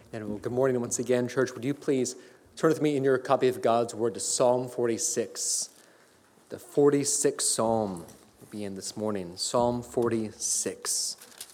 And well, good morning once again, church. Would you please turn with me in your copy of God's Word to Psalm 46. The 46th Psalm will begin this morning. Psalm 46.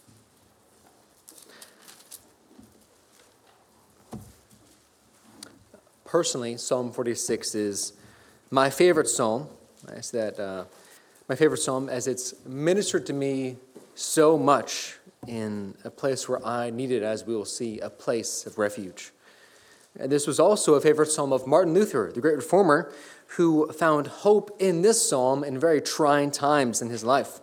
Personally, Psalm 46 is my favorite psalm. I say that my favorite psalm as it's ministered to me so much in a place where I needed, as we will see, a place of refuge. And this was also a favorite psalm of Martin Luther, the great reformer, who found hope in this psalm in very trying times in his life.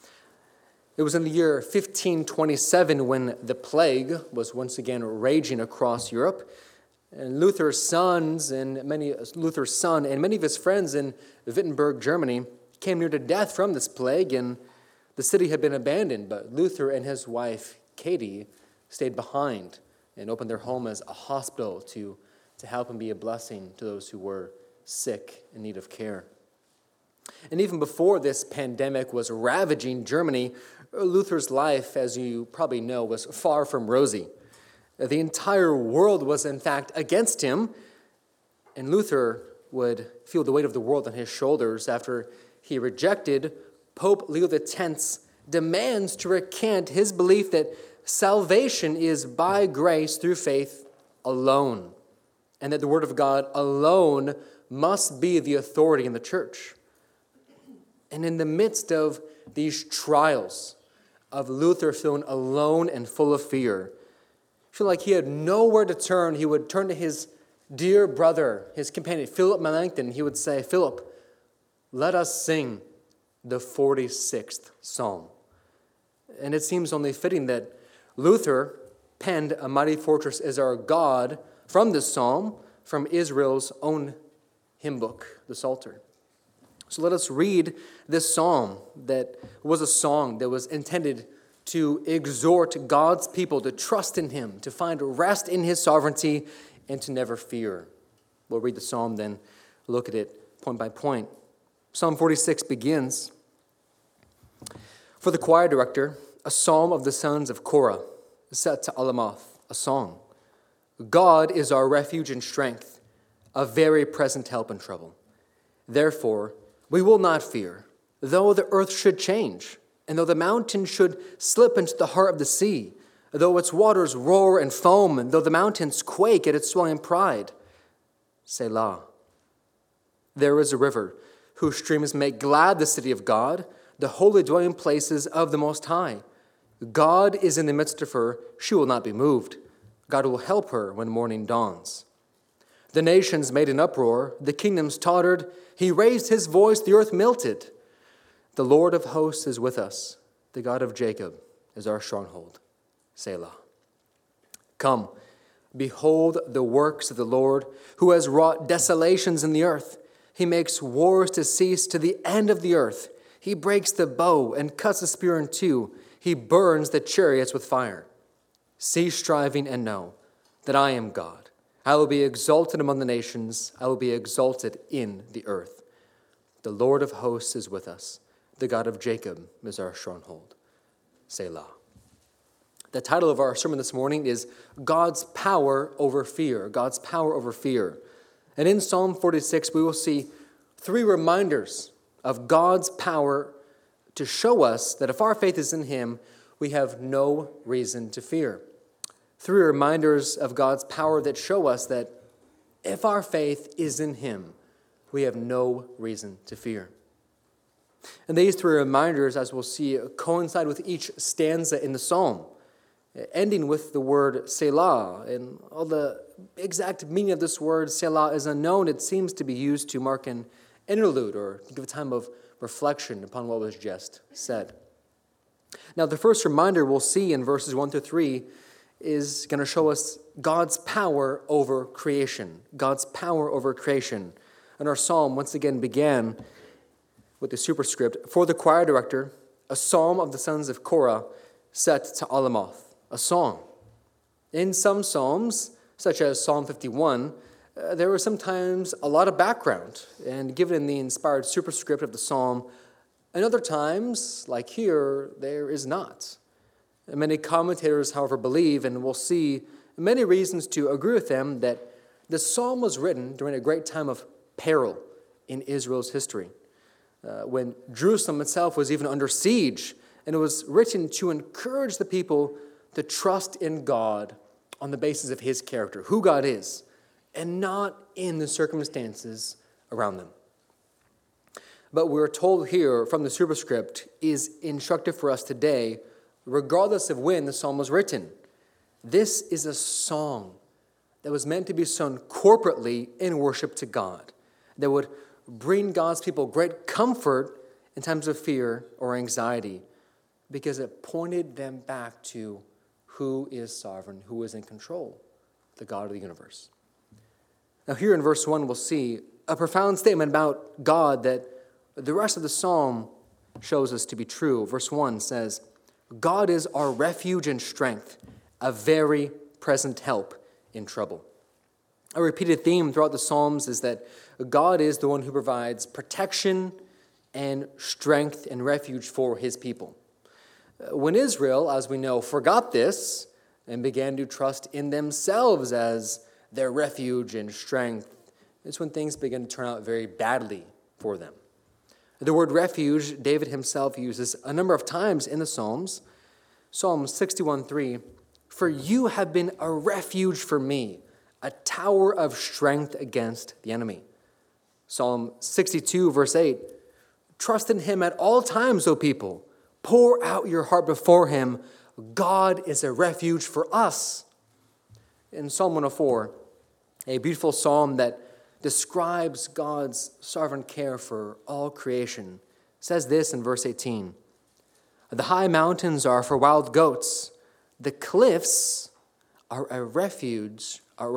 It was in the year 1527 when the plague was once again raging across Europe. And Luther's son and many of his friends in Wittenberg, Germany, came near to death from this plague, and the city had been abandoned, but Luther and his wife, Katie, stayed behind and opened their home as a hospital to help and be a blessing to those who were sick in need of care. And even before this pandemic was ravaging Germany, Luther's life, as you probably know, was far from rosy. The entire world was, in fact, against him, and Luther would feel the weight of the world on his shoulders after he rejected Pope Leo X's demands to recant his belief that salvation is by grace through faith alone, and that the Word of God alone must be the authority in the church. And in the midst of these trials of Luther feeling alone and full of fear, feel like he had nowhere to turn, he would turn to his dear brother, his companion, Philip Melanchthon. He would say, "Philip, let us sing the 46th Psalm." And it seems only fitting that Luther penned "A Mighty Fortress is Our God" from this psalm, from Israel's own hymn book, the Psalter. So let us read this psalm that was a song that was intended to exhort God's people to trust in Him, to find rest in His sovereignty, and to never fear. We'll read the psalm, then look at it point by point. Psalm 46 begins, "For the choir director, a psalm of the sons of Korah, set to Alamoth, a song. God is our refuge and strength, a very present help in trouble. Therefore, we will not fear, though the earth should change, and though the mountains should slip into the heart of the sea, though its waters roar and foam, and though the mountains quake at its swelling pride. Selah. There is a river whose streams make glad the city of God, the holy dwelling places of the Most High. God is in the midst of her, she will not be moved. God will help her when morning dawns. The nations made an uproar, the kingdoms tottered. He raised his voice, the earth melted. The Lord of hosts is with us. The God of Jacob is our stronghold. Selah. Come, behold the works of the Lord, who has wrought desolations in the earth. He makes wars to cease to the end of the earth. He breaks the bow and cuts the spear in two. He burns the chariots with fire. Cease striving and know that I am God. I will be exalted among the nations. I will be exalted in the earth. The Lord of hosts is with us. The God of Jacob is our stronghold. Selah." The title of our sermon this morning is God's Power Over Fear. God's Power Over Fear. And in Psalm 46, we will see three reminders of God's power to show us that if our faith is in Him, we have no reason to fear. Three reminders of God's power that show us that if our faith is in Him, we have no reason to fear. And these three reminders, as we'll see, coincide with each stanza in the psalm, ending with the word Selah. And all the exact meaning of this word Selah is unknown. It seems to be used to mark an interlude or to give a time of reflection upon what was just said. Now, the first reminder we'll see in verses 1 through 3 is going to show us God's power over creation. God's power over creation. And our psalm once again began with the superscript, "For the choir director, a psalm of the sons of Korah, set to Alamoth, a song." In some psalms, such as Psalm 51, there was sometimes a lot of background and given in the inspired superscript of the psalm. And other times, like here, there is not. Many commentators, however, believe, and we'll see many reasons to agree with them, that the psalm was written during a great time of peril in Israel's history, when Jerusalem itself was even under siege, and it was written to encourage the people to trust in God on the basis of his character, who God is, and not in the circumstances around them. But we're told here from the superscript is instructive for us today, regardless of when the psalm was written. This is a song that was meant to be sung corporately in worship to God, that would bring God's people great comfort in times of fear or anxiety, because it pointed them back to who is sovereign, who is in control, the God of the universe. Now here in verse 1, we'll see a profound statement about God that the rest of the psalm shows us to be true. Verse 1 says, God is our refuge and strength, a very present help in trouble. A repeated theme throughout the Psalms is that God is the one who provides protection and strength and refuge for his people. When Israel, as we know, forgot this and began to trust in themselves as their refuge and strength, it's when things began to turn out very badly for them. The word refuge, David himself uses a number of times in the Psalms. Psalm 61:3, for you have been a refuge for me, a tower of strength against the enemy. Psalm 62, verse 8, trust in him at all times, O people. Pour out your heart before him. God is a refuge for us. In Psalm 104, a beautiful psalm that describes God's sovereign care for all creation, says this in verse 18, the high mountains are for wild goats. The cliffs are a refuge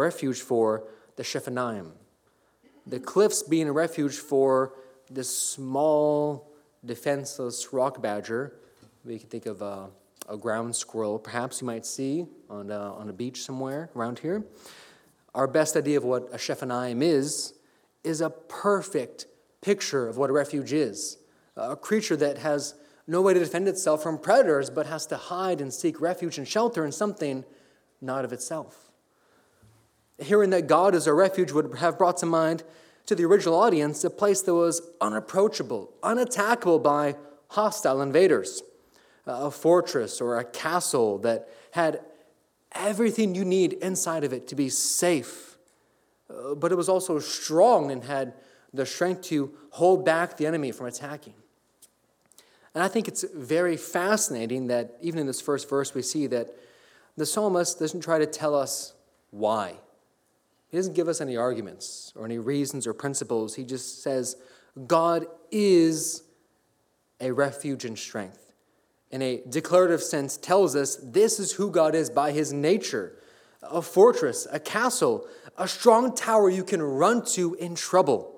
for the Shephanaim. The cliffs being a refuge for this small, defenseless rock badger. We can think of a ground squirrel, perhaps you might see on a beach somewhere around here. Our best idea of what a Shephanaim is a perfect picture of what a refuge is. A creature that has no way to defend itself from predators, but has to hide and seek refuge and shelter in something not of itself. Hearing that God is a refuge would have brought to mind to the original audience a place that was unapproachable, unattackable by hostile invaders, a fortress or a castle that had everything you need inside of it to be safe, but it was also strong and had the strength to hold back the enemy from attacking. And I think it's very fascinating that even in this first verse we see that the psalmist doesn't try to tell us why. He doesn't give us any arguments or any reasons or principles. He just says, God is a refuge and strength. In a declarative sense, tells us this is who God is by his nature. A fortress, a castle, a strong tower you can run to in trouble.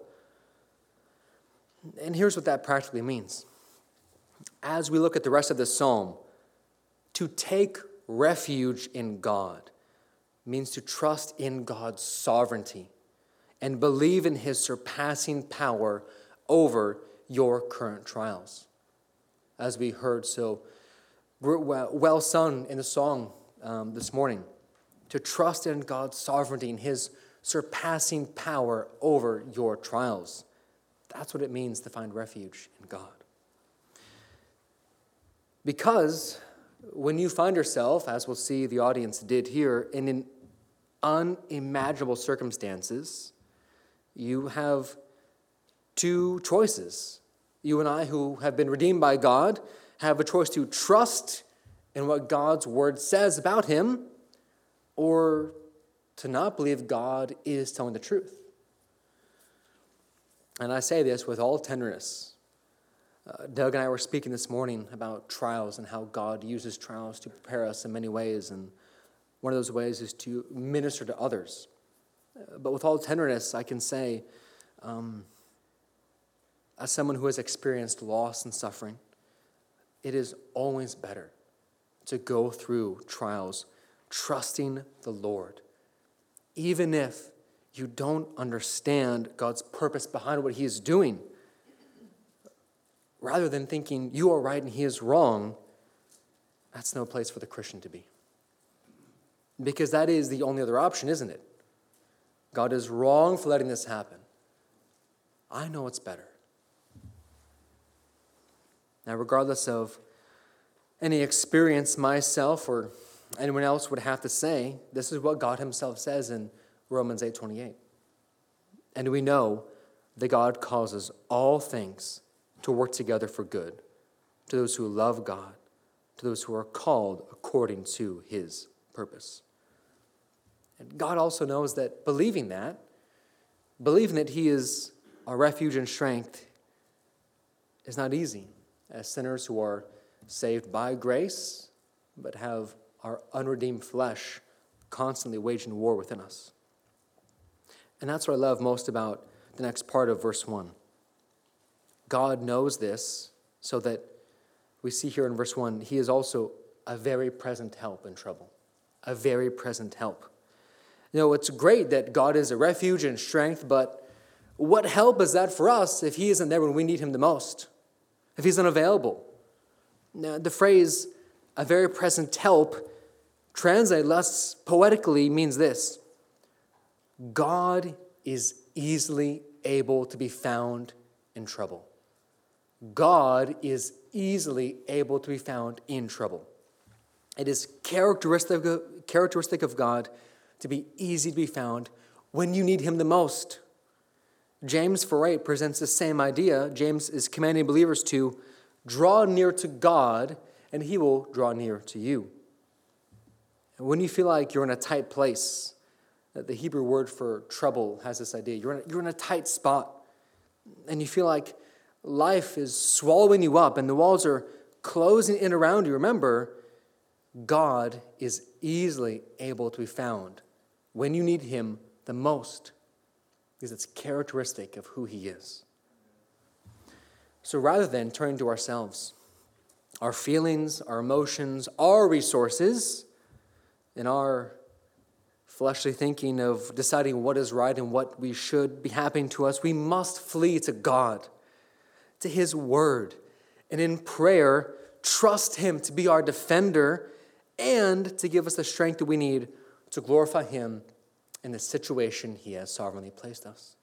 And here's what that practically means. As we look at the rest of the psalm, to take refuge in God means to trust in God's sovereignty and believe in his surpassing power over your current trials. As we heard so well sung in the song this morning, to trust in God's sovereignty and his surpassing power over your trials. That's what it means to find refuge in God. Because when you find yourself, as we'll see the audience did here, in unimaginable circumstances, you have two choices. You and I, who have been redeemed by God, have a choice to trust in what God's word says about him, or to not believe God is telling the truth. And I say this with all tenderness. Doug and I were speaking this morning about trials and how God uses trials to prepare us in many ways, and one of those ways is to minister to others. But with all tenderness, I can say, as someone who has experienced loss and suffering, it is always better to go through trials trusting the Lord, even if you don't understand God's purpose behind what he is doing. Rather than thinking you are right and he is wrong, that's no place for the Christian to be. Because that is the only other option, isn't it? God is wrong for letting this happen. I know it's better. Now, regardless of any experience myself or anyone else would have to say, this is what God himself says in Romans 8:28. And we know that God causes all things to work together for good, to those who love God, to those who are called according to his purpose. And God also knows that believing that he is our refuge and strength is not easy, as sinners who are saved by grace, but have our unredeemed flesh constantly waging war within us. And that's what I love most about the next part of verse 1. God knows this, so that we see here in verse 1, he is also a very present help in trouble. A very present help. You know, it's great that God is a refuge and strength, but what help is that for us if he isn't there when we need him the most? If he's unavailable? Now, the phrase, a very present help, translated less poetically, means this: God is easily able to be found in trouble. God is easily able to be found in trouble. It is characteristic of God to be easy to be found when you need him the most. James 4:8 presents the same idea. James is commanding believers to draw near to God, and he will draw near to you. And when you feel like you're in a tight place, the Hebrew word for trouble has this idea. You're in a tight spot, and you feel like life is swallowing you up, and the walls are closing in around you. Remember, God is easily able to be found when you need him the most, because it's characteristic of who he is. So rather than turning to ourselves, our feelings, our emotions, our resources, and our fleshly thinking of deciding what is right and what we should be happening to us, we must flee to God, to his word, and in prayer, trust him to be our defender and to give us the strength that we need to glorify him in the situation he has sovereignly placed us.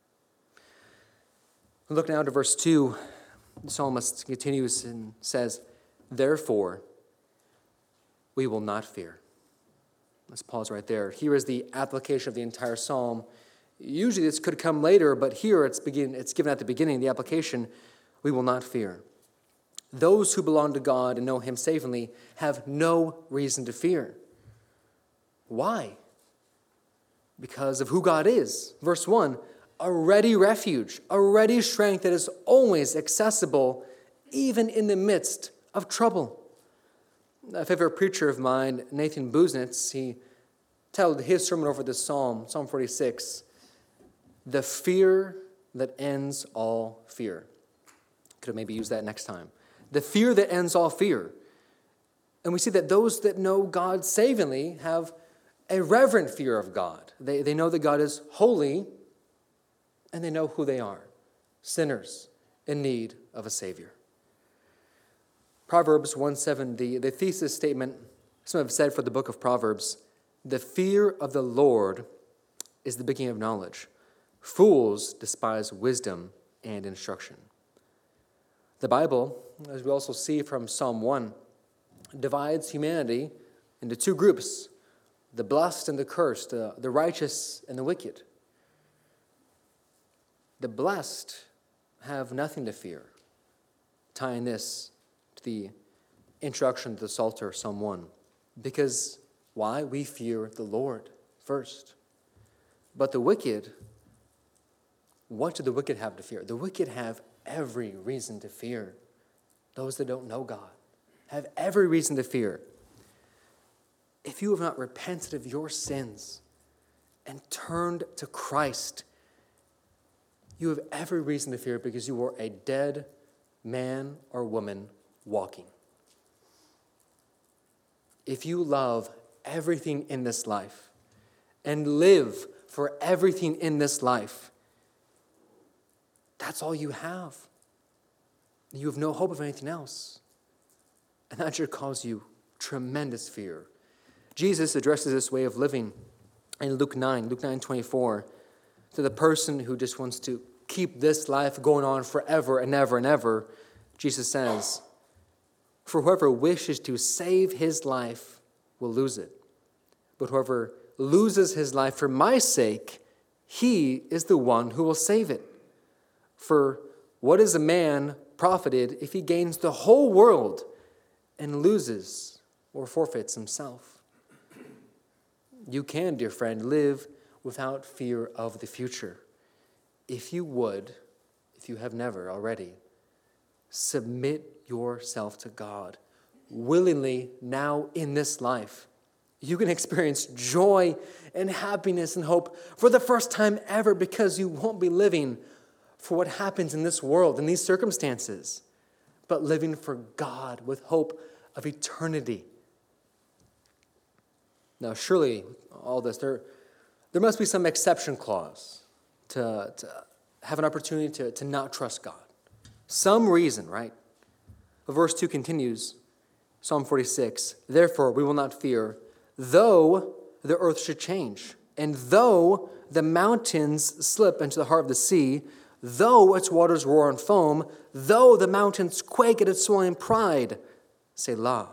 Look now to verse 2. The psalmist continues and says, therefore, we will not fear. Let's pause right there. Here is the application of the entire psalm. Usually this could come later, but here it's given at the beginning, the application, we will not fear. Those who belong to God and know him savingly have no reason to fear. Why? Because of who God is. Verse 1, a ready refuge, a ready strength that is always accessible, even in the midst of trouble. A favorite preacher of mine, Nathan Buznitz, he titled his sermon over this psalm, Psalm 46, "The Fear That Ends All Fear." Could have maybe used that next time. The fear that ends all fear. And we see that those that know God savingly have a reverent fear of God. They know that God is holy, and they know who they are, sinners in need of a Savior. Proverbs 1:7, the thesis statement, some have said for the book of Proverbs, the fear of the Lord is the beginning of knowledge. Fools despise wisdom and instruction. The Bible, as we also see from Psalm 1, divides humanity into two groups, the blessed and the cursed, the righteous and the wicked. The blessed have nothing to fear, tying this to the introduction to the Psalter, Psalm 1. Because, why? We fear the Lord first. But the wicked, what do the wicked have to fear? The wicked have every reason to fear. Those that don't know God have every reason to fear. If you have not repented of your sins and turned to Christ, you have every reason to fear because you are a dead man or woman walking. If you love everything in this life and live for everything in this life, that's all you have. You have no hope of anything else. And that should cause you tremendous fear. Jesus addresses this way of living in Luke 9:24, to the person who just wants to keep this life going on forever and ever and ever. Jesus says, "For whoever wishes to save his life will lose it. But whoever loses his life for my sake, he is the one who will save it. For what is a man profited if he gains the whole world and loses or forfeits himself?" You can, dear friend, live without fear of the future. If you would, if you have never already, submit yourself to God willingly now in this life. You can experience joy and happiness and hope for the first time ever, because you won't be living for what happens in this world, in these circumstances, but living for God with hope of eternity. Now, surely, all this, there must be some exception clause to have an opportunity to not trust God. Some reason, right? Verse 2 continues, Psalm 46, "Therefore we will not fear, though the earth should change, and though the mountains slip into the heart of the sea, though its waters roar and foam, though the mountains quake at its swelling pride, Selah."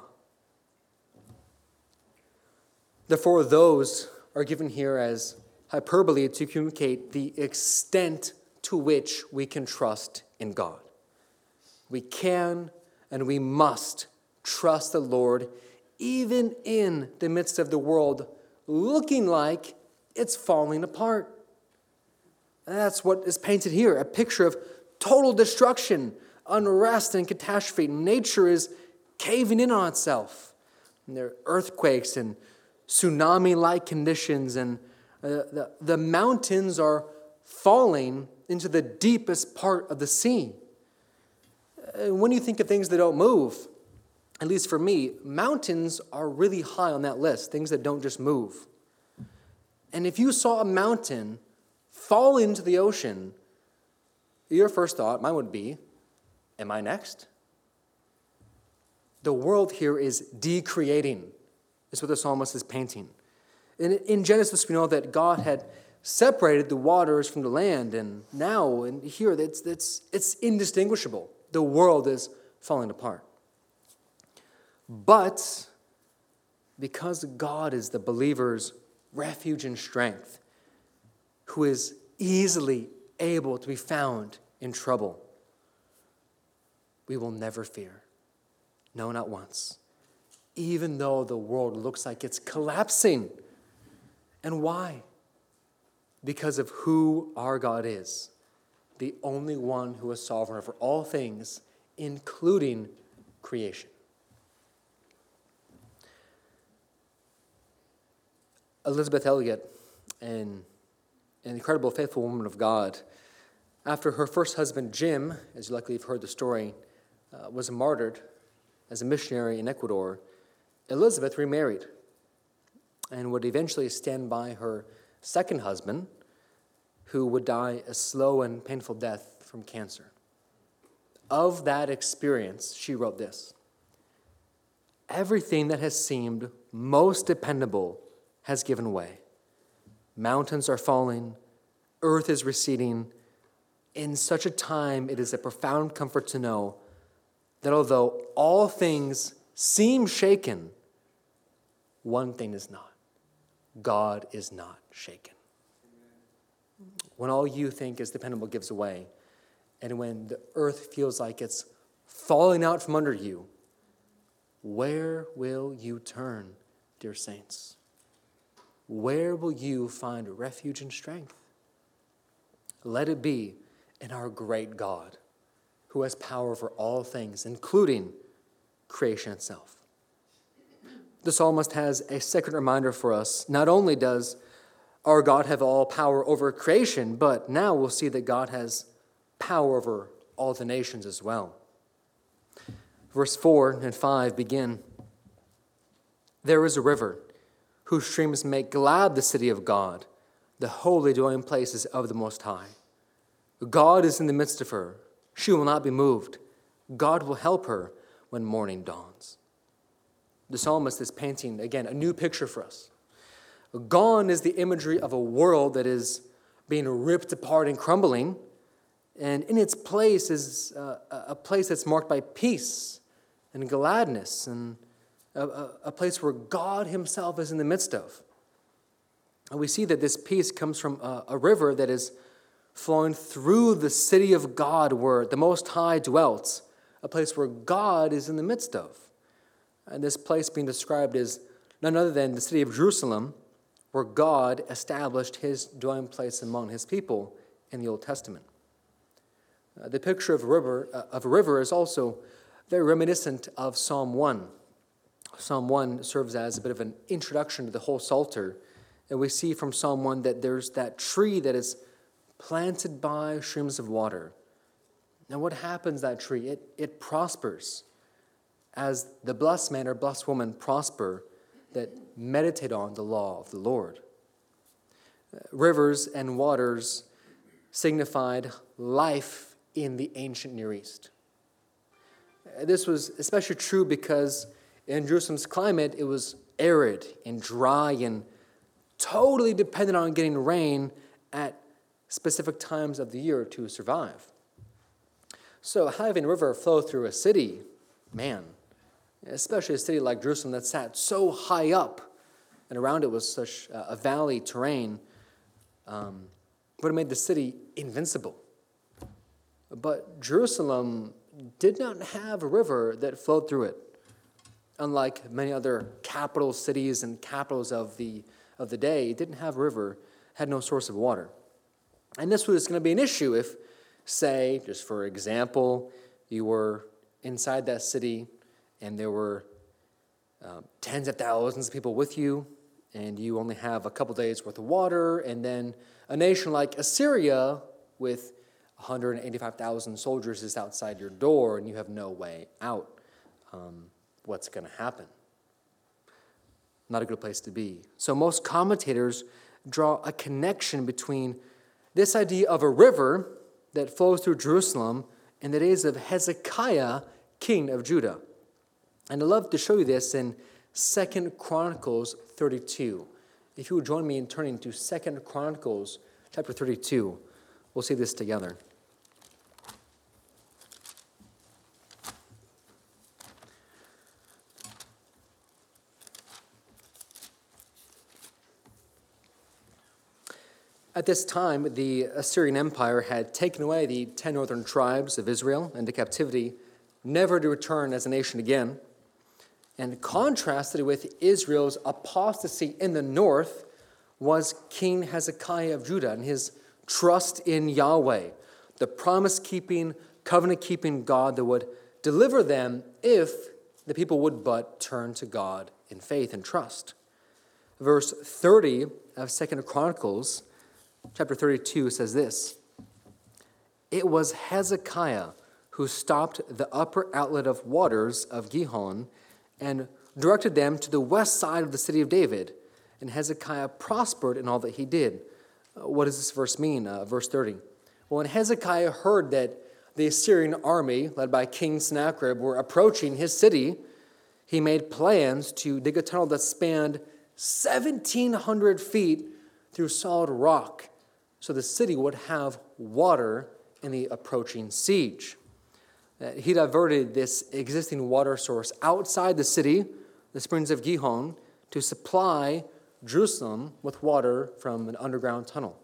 Therefore, those are given here as hyperbole to communicate the extent to which we can trust in God. We can and we must trust the Lord even in the midst of the world looking like it's falling apart. And that's what is painted here, a picture of total destruction, unrest, and catastrophe. Nature is caving in on itself. And there are earthquakes and tsunami-like conditions, and the mountains are falling into the deepest part of the sea. When you think of things that don't move, at least for me, mountains are really high on that list, things that don't just move. And if you saw a mountain fall into the ocean, your first thought, mine would be, am I next? The world here is decreating, is what the psalmist is painting. In Genesis, we know that God had separated the waters from the land, and now, and here, it's indistinguishable. The world is falling apart. But because God is the believer's refuge and strength, who is easily able to be found in trouble, we will never fear. No, not once. Even though the world looks like it's collapsing. And why? Because of who our God is, the only one who is sovereign over all things, including creation. Elisabeth Elliot, an incredible, faithful woman of God, after her first husband, Jim, as you likely have heard the story, was martyred as a missionary in Ecuador, Elizabeth remarried and would eventually stand by her second husband, who would die a slow and painful death from cancer. Of that experience, she wrote this: "Everything that has seemed most dependable has given way. Mountains are falling, earth is receding. In such a time, it is a profound comfort to know that although all things seem shaken, one thing is not. God is not shaken." When all you think is dependable gives away, and when the earth feels like it's falling out from under you, where will you turn, dear saints? Where will you find refuge and strength? Let it be in our great God, who has power over all things, including creation itself. The psalmist has a second reminder for us. Not only does our God have all power over creation, but now we'll see that God has power over all the nations as well. Verse 4 and 5 begin, "There is a river whose streams make glad the city of God, the holy dwelling places of the Most High. God is in the midst of her. She will not be moved. God will help her when morning dawns." the psalmist is painting, again, a new picture for us. Gone is the imagery of a world that is being ripped apart and crumbling, and in its place is a place that's marked by peace and gladness, and a place where God himself is in the midst of. And we see that this peace comes from a river that is flowing through the city of God where the Most High dwelt, a place where God is in the midst of. And this place being described as none other than the city of Jerusalem, where God established his dwelling place among his people in the Old Testament. The picture of a river is also very reminiscent of Psalm 1. Psalm 1 serves as a bit of an introduction to the whole Psalter. And we see from Psalm 1 that there's that tree that is planted by streams of water. And what happens to that tree? It prospers as the blessed man or blessed woman prosper that meditate on the law of the Lord. Rivers and waters signified life in the ancient Near East. This was especially true because in Jerusalem's climate, it was arid and dry and totally dependent on getting rain at specific times of the year to survive. So having a river flow through a city, man, especially a city like Jerusalem that sat so high up and around it was such a valley terrain, would have made the city invincible. But Jerusalem did not have a river that flowed through it. Unlike many other capital cities and capitals of the day, it didn't have a river, had no source of water. And this was going to be an issue if, say, just for example, you were inside that city and there were tens of thousands of people with you, and you only have a couple days worth of water, and then a nation like Assyria with 185,000 soldiers is outside your door, and you have no way out. What's going to happen? Not a good place to be. So most commentators draw a connection between this idea of a river that flows through Jerusalem in the days of Hezekiah, king of Judah. And I'd love to show you this in 2 Chronicles 32. If you would join me in turning to 2 Chronicles chapter 32, we'll see this together. At this time, the Assyrian Empire had taken away the 10 northern tribes of Israel into captivity, never to return as a nation again. And contrasted with Israel's apostasy in the north was King Hezekiah of Judah and his trust in Yahweh, the promise-keeping, covenant-keeping God that would deliver them if the people would but turn to God in faith and trust. Verse 30 of 2 Chronicles chapter 32 says this: "It was Hezekiah who stopped the upper outlet of waters of Gihon and directed them to the west side of the city of David. And Hezekiah prospered in all that he did." What does this verse mean? Verse 30. Well, when Hezekiah heard that the Assyrian army, led by King Sennacherib, were approaching his city, he made plans to dig a tunnel that spanned 1,700 feet through solid rock, so the city would have water in the approaching siege. He diverted this existing water source outside the city, the springs of Gihon, to supply Jerusalem with water from an underground tunnel,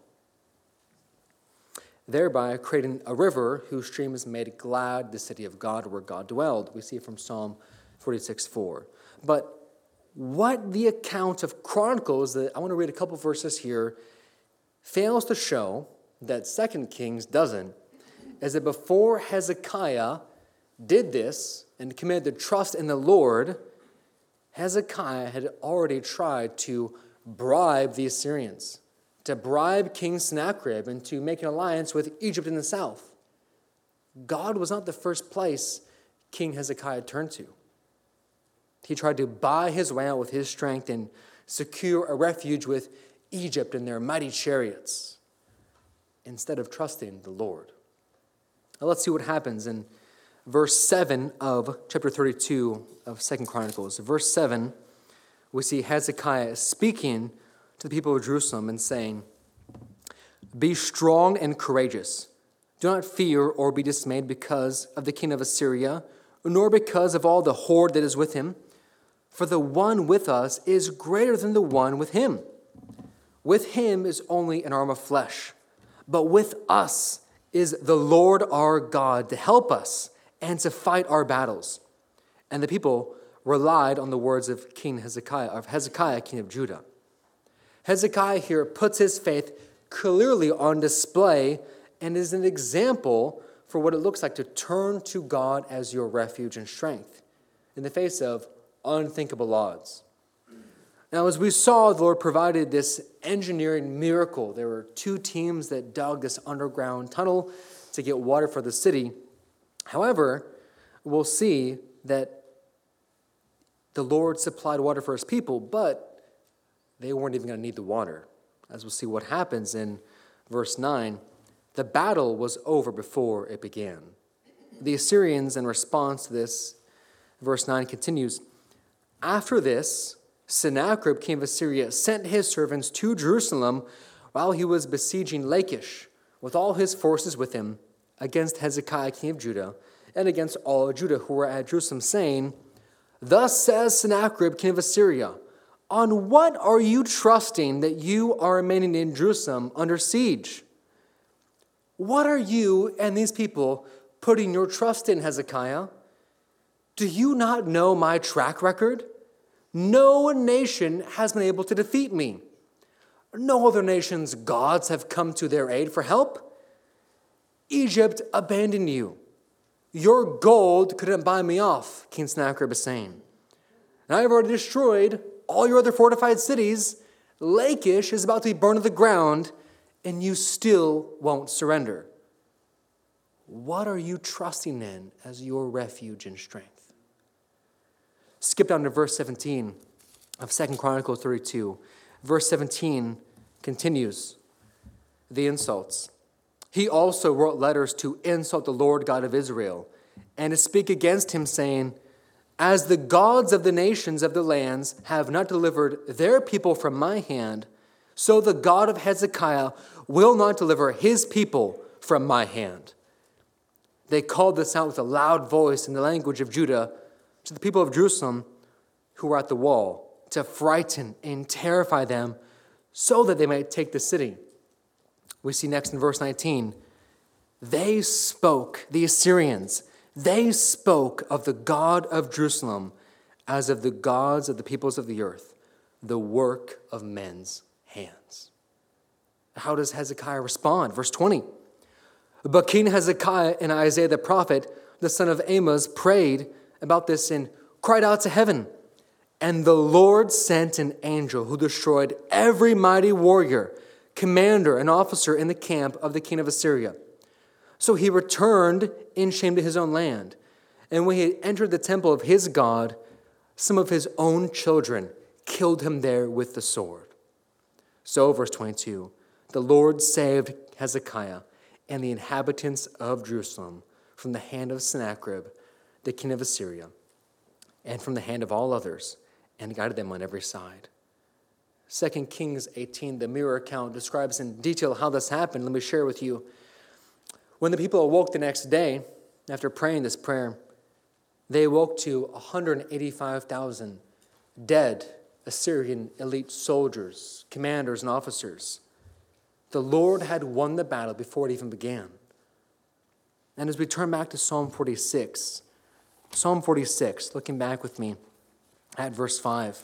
thereby creating a river whose streams made glad the city of God where God dwelled. We see it from Psalm 46:4. But what the account of Chronicles, that I want to read a couple verses here, fails to show, that 2 Kings doesn't, is that before Hezekiah did this and committed to trust in the Lord, Hezekiah had already tried to bribe the Assyrians, to bribe King Sennacherib, and to make an alliance with Egypt in the south. God was not the first place King Hezekiah turned to. He tried to buy his way out with his strength and secure a refuge with Egypt and their mighty chariots, instead of trusting the Lord. Now let's see what happens in verse 7 of chapter 32 of 2 Chronicles. Verse 7, we see Hezekiah speaking to the people of Jerusalem and saying, "Be strong and courageous. Do not fear or be dismayed because of the king of Assyria, nor because of all the horde that is with him. For the one with us is greater than the one with him. With him is only an arm of flesh, but with us is the Lord our God to help us and to fight our battles." And the people relied on the words of Hezekiah, king of Judah. Hezekiah here puts his faith clearly on display and is an example for what it looks like to turn to God as your refuge and strength in the face of unthinkable odds. Now, as we saw, the Lord provided this engineering miracle. There were two teams that dug this underground tunnel to get water for the city. However, we'll see that the Lord supplied water for his people, but they weren't even going to need the water. As we'll see what happens in verse 9, the battle was over before it began. The Assyrians, in response to this, verse 9 continues, "After this, Sennacherib, king of Assyria, sent his servants to Jerusalem while he was besieging Lachish with all his forces with him against Hezekiah, king of Judah, and against all Judah who were at Jerusalem, saying, 'Thus says Sennacherib, king of Assyria, on what are you trusting that you are remaining in Jerusalem under siege? What are you and these people putting your trust in, Hezekiah? Do you not know my track record? No nation has been able to defeat me. No other nation's gods have come to their aid for help. Egypt abandoned you. Your gold couldn't buy me off,' King Sennacherib is saying. And I've already destroyed all your other fortified cities. Lachish is about to be burned to the ground, and you still won't surrender. What are you trusting in as your refuge and strength?" Skip down to verse 17 of 2 Chronicles 32. Verse 17 continues the insults. "He also wrote letters to insult the Lord God of Israel and to speak against him, saying, 'As the gods of the nations of the lands have not delivered their people from my hand, so the God of Hezekiah will not deliver his people from my hand.'" They called this out with a loud voice in the language of Judah to the people of Jerusalem who were at the wall, to frighten and terrify them so that they might take the city. We see next in verse 19, "They spoke," the Assyrians, "they spoke of the God of Jerusalem as of the gods of the peoples of the earth, the work of men's hands." How does Hezekiah respond? Verse 20, "But King Hezekiah and Isaiah the prophet, the son of Amoz, prayed about this and cried out to heaven. And the Lord sent an angel who destroyed every mighty warrior, commander, and officer in the camp of the king of Assyria. So he returned in shame to his own land. And when he had entered the temple of his God, some of his own children killed him there with the sword." So, verse 22, "The Lord saved Hezekiah and the inhabitants of Jerusalem from the hand of Sennacherib, the king of Assyria, and from the hand of all others, and guided them on every side." 2 Kings 18, the mirror account, describes in detail how this happened. Let me share with you. When the people awoke the next day, after praying this prayer, they awoke to 185,000 dead Assyrian elite soldiers, commanders, and officers. The Lord had won the battle before it even began. And as we turn back to Psalm 46, looking back with me at verse 5.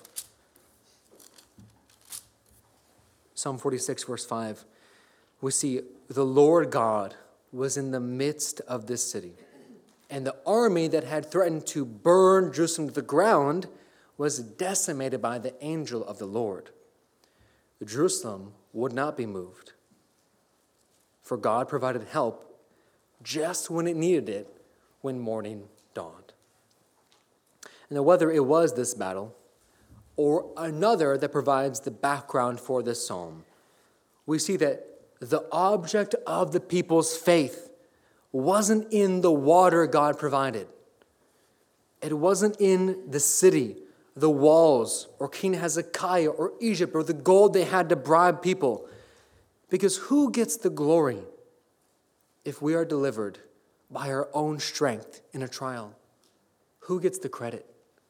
Psalm 46, verse 5. We see the Lord God was in the midst of this city. And the army that had threatened to burn Jerusalem to the ground was decimated by the angel of the Lord. Jerusalem would not be moved, for God provided help just when it needed it, when morning dawned. And whether it was this battle or another that provides the background for this psalm, we see that the object of the people's faith wasn't in the water God provided. It wasn't in the city, the walls, or King Hezekiah, or Egypt, or the gold they had to bribe people. Because who gets the glory if we are delivered by our own strength in a trial? Who gets the credit?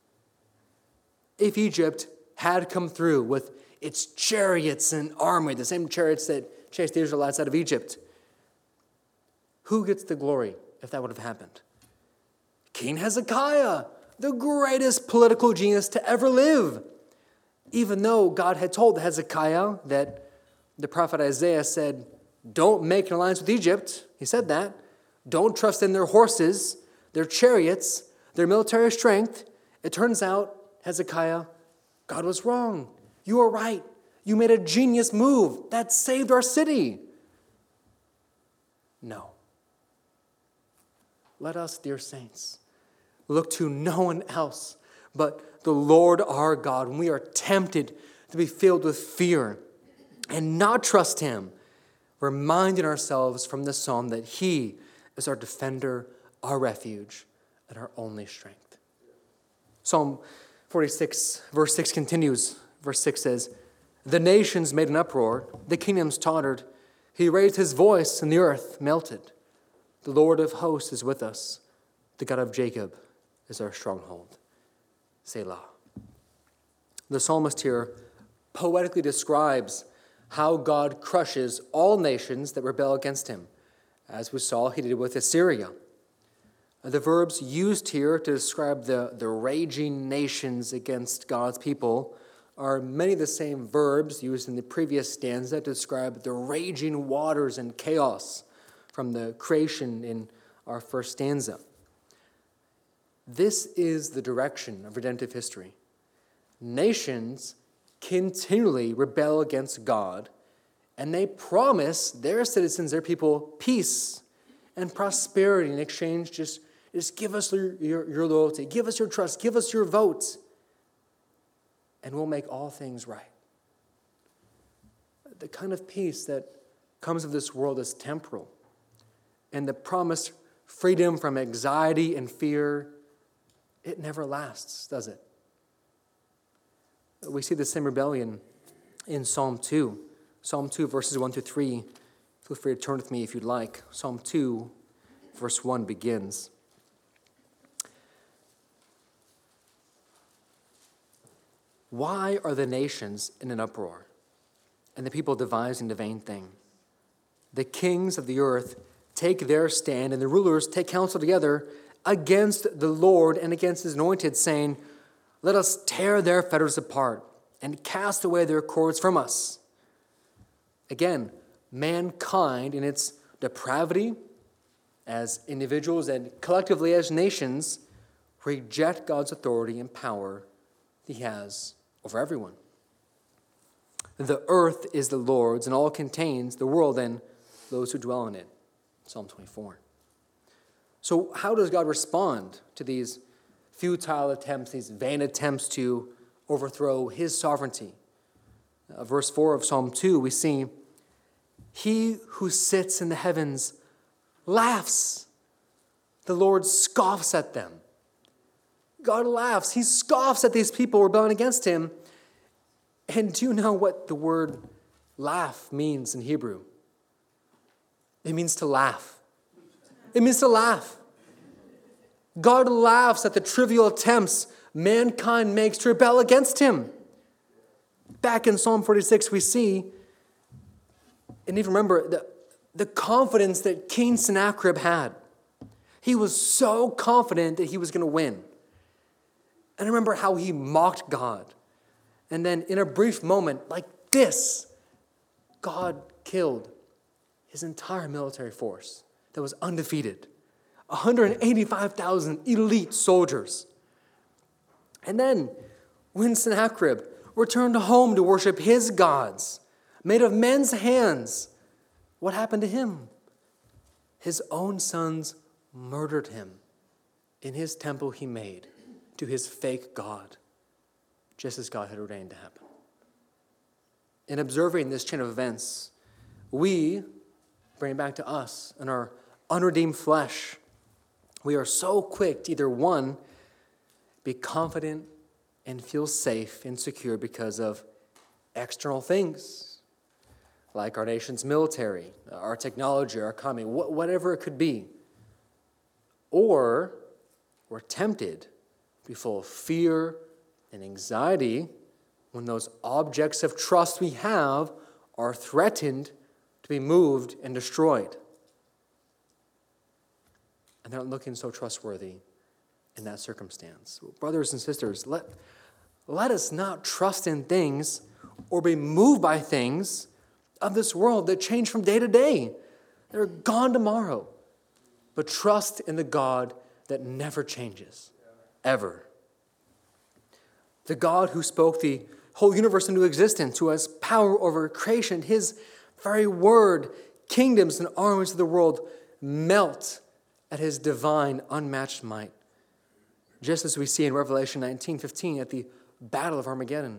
If Egypt had come through with its chariots and army, the same chariots that chased the Israelites out of Egypt, who gets the glory if that would have happened? King Hezekiah, the greatest political genius to ever live. Even though God had told Hezekiah that the prophet Isaiah said, don't make an alliance with Egypt. He said that. Don't trust in their horses, their chariots, their military strength. It turns out, Hezekiah, God was wrong. You were right. You made a genius move. That saved our city. No. Let us, dear saints, look to no one else but the Lord our God when we are tempted to be filled with fear and not trust him, reminding ourselves from the psalm that he is our defender, our refuge, and our only strength. Psalm 46, verse 6 continues. Verse 6 says, the nations made an uproar, the kingdoms tottered. He raised his voice, and the earth melted. The Lord of hosts is with us. The God of Jacob is our stronghold. Selah. The psalmist here poetically describes how God crushes all nations that rebel against him, as we saw he did with Assyria. The verbs used here to describe the raging nations against God's people are many of the same verbs used in the previous stanza to describe the raging waters and chaos from the creation in our first stanza. This is the direction of redemptive history. Nations continually rebel against God, and they promise their citizens, their people, peace and prosperity in exchange. Just give us your loyalty, give us your trust, give us your vote, and we'll make all things right. The kind of peace that comes of this world is temporal, and the promised freedom from anxiety and fear, it never lasts, does it? We see the same rebellion in Psalm 2. Psalm 2, verses 1 through 3. Feel free to turn with me if you'd like. Psalm 2, verse 1 begins. Why are the nations in an uproar, and the people devising a vain thing? The kings of the earth take their stand, and the rulers take counsel together against the Lord and against his anointed, saying, let us tear their fetters apart and cast away their cords from us. Again, mankind in its depravity as individuals and collectively as nations reject God's authority and power he has over everyone. The earth is the Lord's, and all contains, the world and those who dwell in it. Psalm 24. So how does God respond to these futile attempts, these vain attempts to overthrow his sovereignty? Verse 4 of Psalm 2, we see, he who sits in the heavens laughs. The Lord scoffs at them. God laughs. He scoffs at these people rebelling against him. And do you know what the word laugh means in Hebrew? It means to laugh. It means to laugh. God laughs at the trivial attempts mankind makes to rebel against him. Back in Psalm 46, we see, and even remember, the confidence that King Sennacherib had. He was so confident that he was going to win. And remember how he mocked God. And then in a brief moment like this, God killed his entire military force that was undefeated. 185,000 elite soldiers. And then when Sennacherib returned home to worship his gods, made of men's hands, what happened to him? His own sons murdered him in his temple he made to his fake god, just as God had ordained to happen. In observing this chain of events, we bring it back to us and our unredeemed flesh, we are so quick to either one, be confident and feel safe and secure because of external things, like our nation's military, our technology, our economy, whatever it could be. Or we're tempted to be full of fear and anxiety when those objects of trust we have are threatened to be moved and destroyed. And they're not looking so trustworthy in that circumstance. Brothers and sisters, let us not trust in things or be moved by things of this world that change from day to day. They're gone tomorrow. But trust in the God that never changes, ever. The God who spoke the whole universe into existence, who has power over creation, his very word, kingdoms and armies of the world melt at his divine, unmatched might. Just as we see in Revelation 19:15 at the Battle of Armageddon.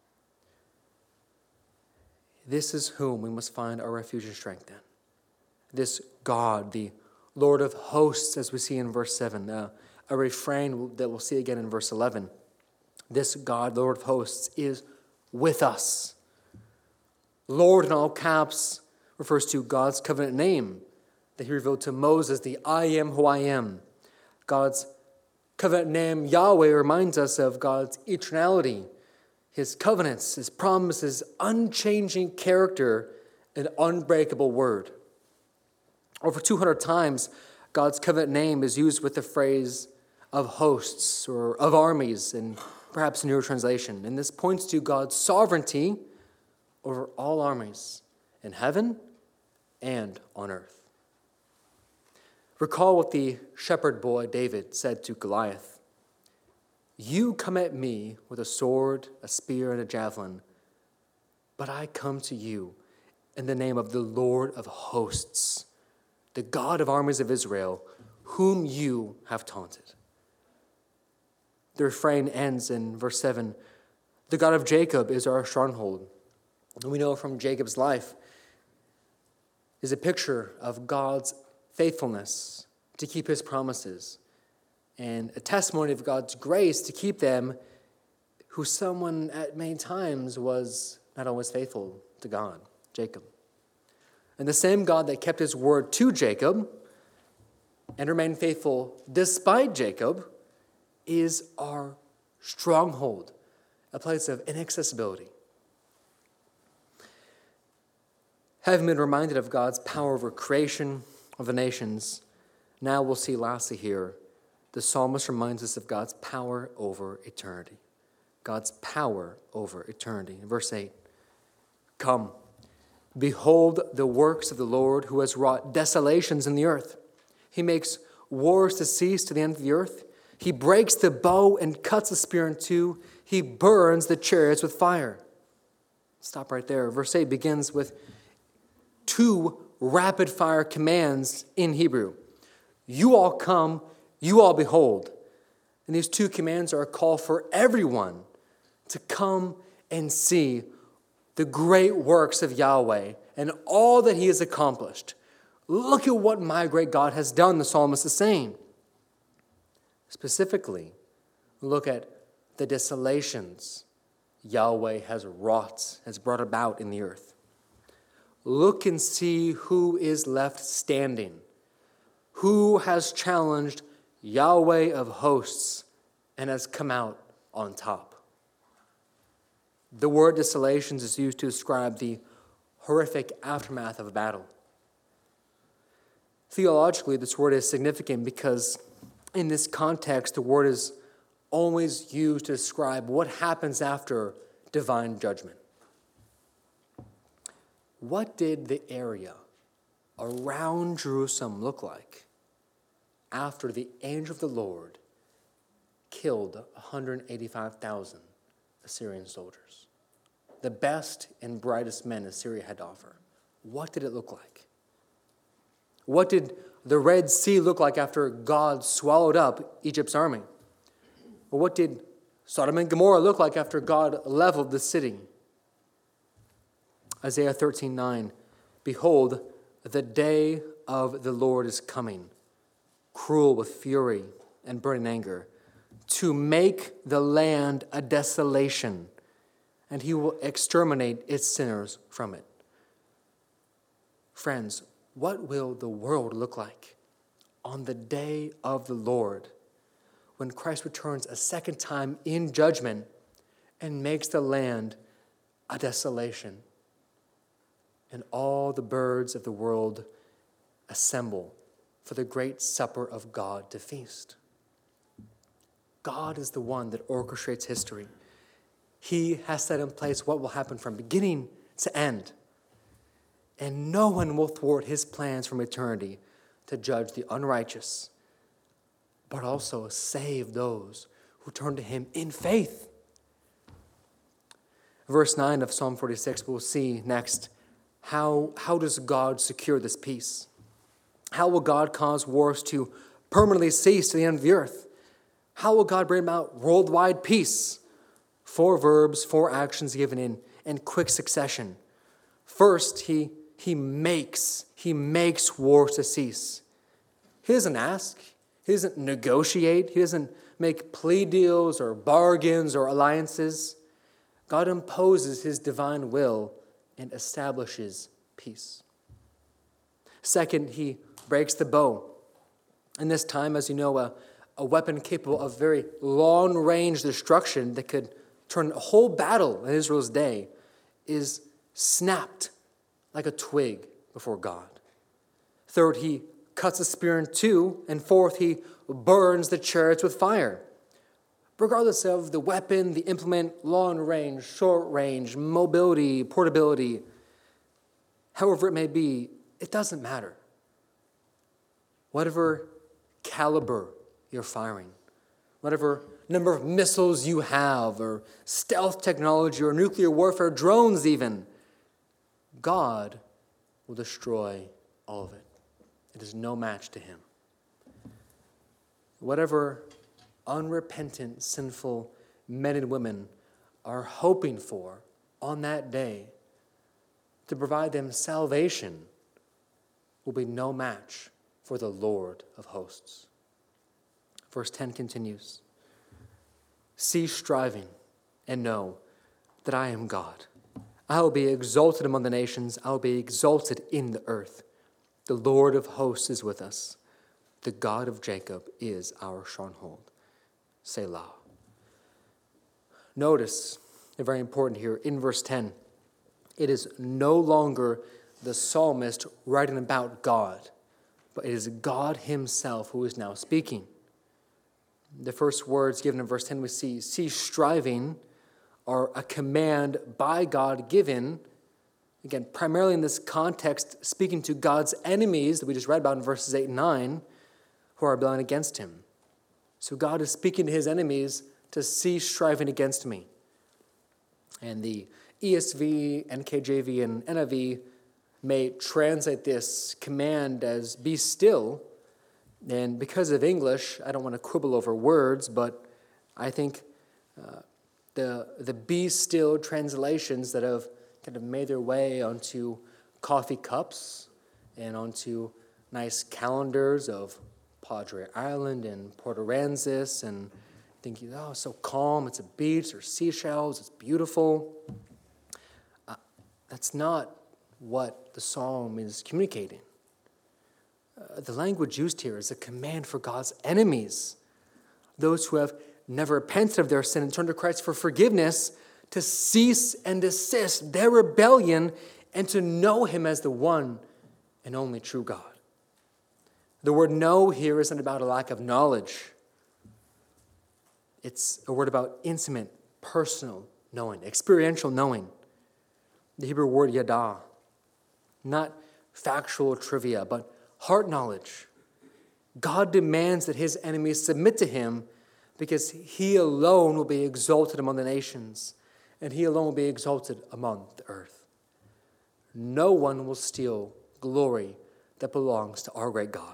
This is whom we must find our refuge and strength in. This God, the Lord of hosts, as we see in verse 7, a refrain that we'll see again in verse 11. This God, Lord of hosts, is with us. Lord in all caps refers to God's covenant name that he revealed to Moses, the I am who I am. God's covenant name, Yahweh, reminds us of God's eternality, his covenants, his promises, unchanging character, and unbreakable word. Over 200 times, God's covenant name is used with the phrase of hosts or of armies, and perhaps a newer translation. And this points to God's sovereignty over all armies in heaven and on earth. Recall what the shepherd boy David said to Goliath. You come at me with a sword, a spear, and a javelin, but I come to you in the name of the Lord of hosts, the God of armies of Israel, whom you have taunted. The refrain ends in verse 7. The God of Jacob is our stronghold. And we know from Jacob's life is a picture of God's faithfulness to keep his promises and a testimony of God's grace to keep them, who someone at many times was not always faithful to God, Jacob. And the same God that kept his word to Jacob and remained faithful despite Jacob is our stronghold, a place of inaccessibility. Having been reminded of God's power over creation of the nations, now we'll see lastly here, the psalmist reminds us of God's power over eternity. God's power over eternity. In verse 8, come, behold the works of the Lord who has wrought desolations in the earth. He makes wars to cease to the end of the earth. He breaks the bow and cuts the spear in two. He burns the chariots with fire. Stop right there. Verse 8 begins with two rapid-fire commands in Hebrew. You all come, you all behold. And these two commands are a call for everyone to come and see the great works of Yahweh and all that he has accomplished. Look at what my great God has done, the psalmist is saying. Specifically, look at the desolations Yahweh has wrought, has brought about in the earth. Look and see who is left standing, who has challenged Yahweh of hosts and has come out on top. The word desolations is used to describe the horrific aftermath of a battle. Theologically, this word is significant because in this context, the word is always used to describe what happens after divine judgment. What did the area around Jerusalem look like after the angel of the Lord killed 185,000 Assyrian soldiers? The best and brightest men Assyria had to offer. What did it look like? What did the Red Sea look like after God swallowed up Egypt's army? Or what did Sodom and Gomorrah look like after God leveled the city? Isaiah 13:9, behold, the day of the Lord is coming, cruel with fury and burning anger, to make the land a desolation, and he will exterminate its sinners from it. Friends, what will the world look like on the day of the Lord, when Christ returns a second time in judgment and makes the land a desolation, and all the birds of the world assemble for the great supper of God to feast? God is the one that orchestrates history. He has set in place what will happen from beginning to end. And no one will thwart his plans from eternity to judge the unrighteous, but also save those who turn to him in faith. Verse 9 of Psalm 46, we'll see next, how does God secure this peace? How will God cause wars to permanently cease to the end of the earth? How will God bring about worldwide peace? 4 verbs, 4 actions given in quick succession. First, he makes wars to cease. He doesn't ask. He doesn't negotiate. He doesn't make plea deals or bargains or alliances. God imposes his divine will and establishes peace. Second, he breaks the bow. In this time, as you know, a weapon capable of very long-range destruction that could turn a whole battle in Israel's day is snapped like a twig before God. Third, he cuts the spear in two. And fourth, he burns the chariots with fire. Regardless of the weapon, the implement, long range, short range, mobility, portability, however it may be, it doesn't matter. Whatever caliber you're firing, whatever number of missiles you have, or stealth technology, or nuclear warfare, drones even, God will destroy all of it. It is no match to him. Whatever unrepentant, sinful men and women are hoping for on that day to provide them salvation will be no match for the Lord of hosts. Verse 10 continues, "Cease striving and know that I am God. I will be exalted among the nations. I will be exalted in the earth. The Lord of hosts is with us. The God of Jacob is our stronghold." Selah. Notice, very important here, in verse 10, it is no longer the psalmist writing about God, but it is God himself who is now speaking. The first words given in verse 10 we see, "Cease striving," are a command by God given, again, primarily in this context, speaking to God's enemies that we just read about in verses 8 and 9, who are rebelling against him. So God is speaking to his enemies to cease striving against me. And the ESV, NKJV, and NIV may translate this command as "be still." And because of English, I don't want to quibble over words, but I think the "be still" translations that have kind of made their way onto coffee cups and onto nice calendars of Padre Island and Port Aransas, and thinking, oh, it's so calm, it's a beach, there's seashells, it's beautiful. That's not what the psalm is communicating. The language used here is a command for God's enemies, those who have never repented of their sin and turned to Christ for forgiveness, to cease and desist their rebellion and to know him as the one and only true God. The word "know" here isn't about a lack of knowledge. It's a word about intimate, personal knowing, experiential knowing. The Hebrew word "yada," not factual trivia, but heart knowledge. God demands that his enemies submit to him because he alone will be exalted among the nations, and he alone will be exalted among the earth. No one will steal glory that belongs to our great God.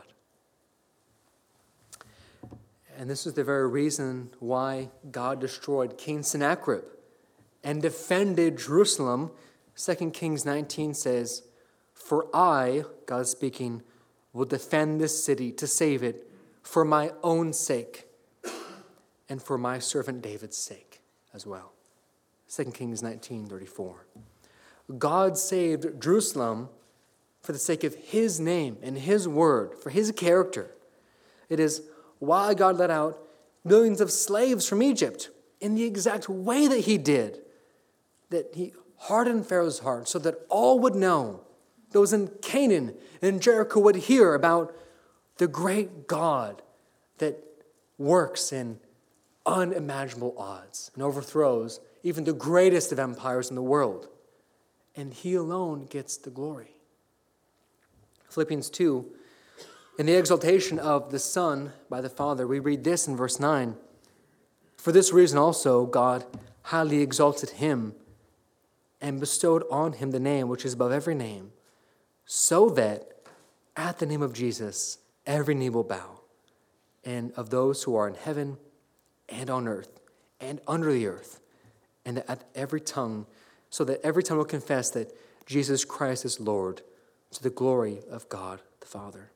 And this is the very reason why God destroyed King Sennacherib and defended Jerusalem. 2 Kings 19 says, For I, God is speaking, will defend this city to save it for my own sake and for my servant David's sake as well. 2 Kings 19:34. God saved Jerusalem for the sake of his name and his word, for his character. It is why God let out millions of slaves from Egypt in the exact way that he did, that he hardened Pharaoh's heart so that all would know, those in Canaan and Jericho would hear about the great God that works in unimaginable odds and overthrows even the greatest of empires in the world. And he alone gets the glory. Philippians 2, in the exaltation of the Son by the Father, we read this in verse 9. For this reason also God highly exalted him and bestowed on him the name which is above every name, so that at the name of Jesus every knee will bow, and of those who are in heaven and on earth and under the earth, and at every tongue, so that every tongue will confess that Jesus Christ is Lord, to the glory of God the Father.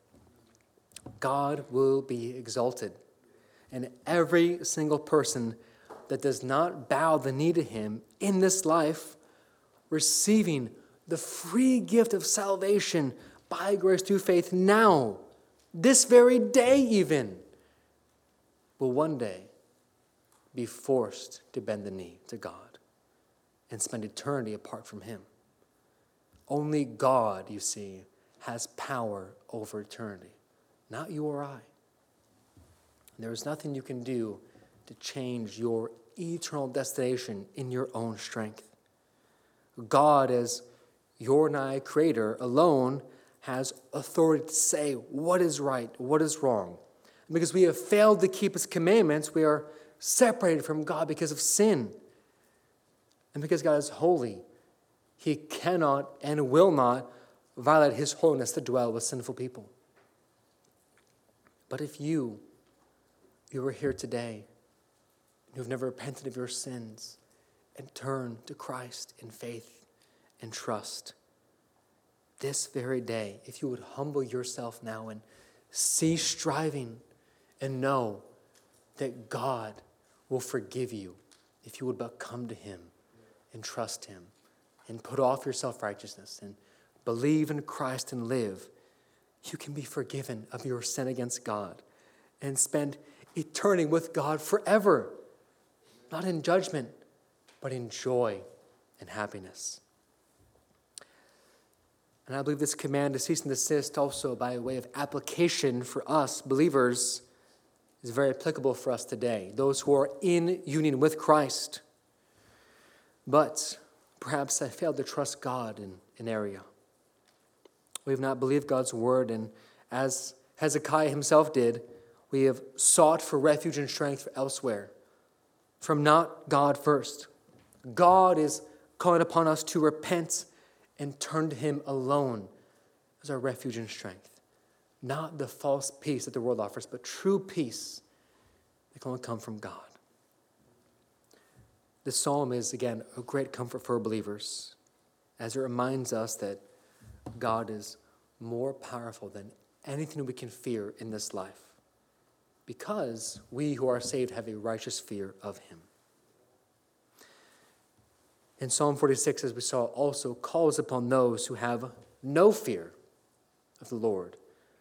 God will be exalted, and every single person that does not bow the knee to him in this life, receiving the free gift of salvation by grace through faith now, this very day even, will one day be forced to bend the knee to God and spend eternity apart from him. Only God, you see, has power over eternity, not you or I. There is nothing you can do to change your eternal destination in your own strength. God, as your and I creator, alone has authority to say what is right, what is wrong. And because we have failed to keep his commandments, we are separated from God because of sin. And because God is holy, he cannot and will not violate his holiness to dwell with sinful people. But if you are here today, you've never repented of your sins and turned to Christ in faith and trust, this very day, if you would humble yourself now and cease striving and know that God will forgive you if you would but come to him and trust him and put off your self-righteousness and believe in Christ and live, you can be forgiven of your sin against God and spend eternity with God forever, not in judgment, but in joy and happiness. And I believe this command to cease and desist also by way of application for us believers is very applicable for us today, those who are in union with Christ. But perhaps I failed to trust God in an area. We have not believed God's word, and as Hezekiah himself did, we have sought for refuge and strength elsewhere, from not God first. God is calling upon us to repent and turn to him alone as our refuge and strength. Not the false peace that the world offers, but true peace that can only come from God. This psalm is, again, a great comfort for believers, as it reminds us that God is more powerful than anything we can fear in this life, because we who are saved have a righteous fear of him. In Psalm 46, as we saw, also calls upon those who have no fear of the Lord,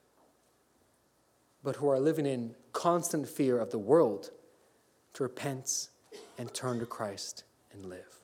but who are living in constant fear of the world, to repent and turn to Christ and live.